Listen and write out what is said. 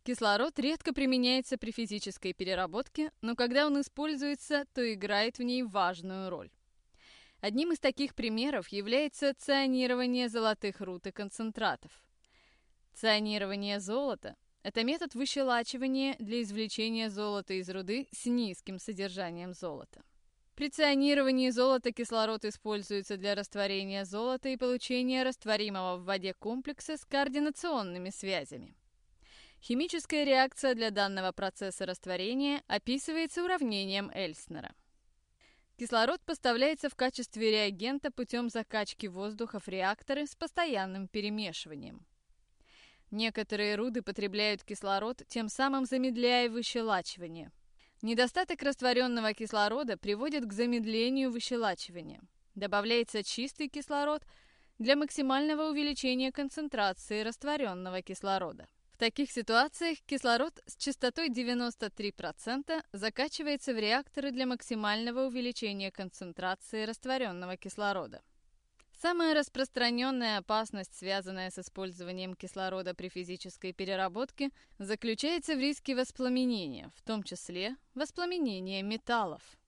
Кислород редко применяется при физической переработке, но когда он используется, то играет в ней важную роль. Одним из таких примеров является ционирование золотых руд и концентратов. Ционирование золота – это метод выщелачивания для извлечения золота из руды с низким содержанием золота. При ционировании золота кислород используется для растворения золота и получения растворимого в воде комплекса с координационными связями. Химическая реакция для данного процесса растворения описывается уравнением Эльснера. Кислород поставляется в качестве реагента путем закачки воздуха в реакторы с постоянным перемешиванием. Некоторые руды потребляют кислород, тем самым замедляя выщелачивание. Недостаток растворенного кислорода приводит к замедлению выщелачивания. Добавляется чистый кислород для максимального увеличения концентрации растворенного кислорода. В таких ситуациях кислород с частотой 93% закачивается в реакторы для максимального увеличения концентрации растворенного кислорода. Самая распространенная опасность, связанная с использованием кислорода при физической переработке, заключается в риске воспламенения, в том числе воспламенения металлов.